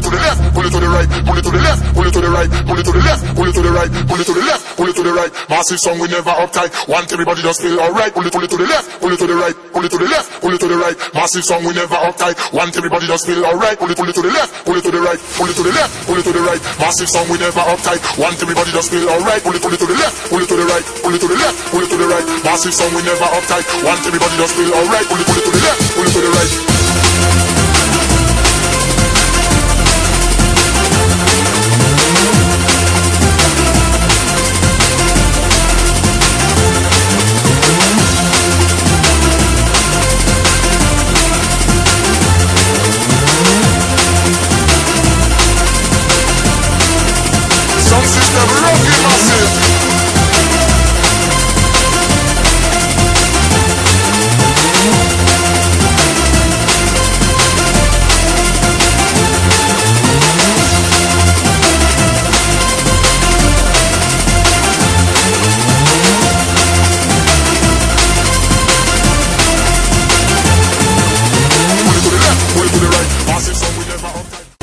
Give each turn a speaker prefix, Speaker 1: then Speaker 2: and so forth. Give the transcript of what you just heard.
Speaker 1: it to the left, pull it to the right, pull it to the left, pull it to the right, pull it to the left, pull it to the right, pull it to the left, pull it to the right. Massive song, we never uptight. Want everybody just feel alright. Pull it to the left, pull it to the right, pull it to the left, pull it to the right. Massive song, we never uptight. Want everybody just feel alright. Pull it to the left, pull it to the right, pull it to the left, pull it to the right. Massive song, we never uptight. Want everybody just feel alright. Pull it to the left, pull it to the right, pull it to the left, pull it to the right. Massive song, we never uptight. Want everybody just feel alright. Pull it to the left, pull it to the right.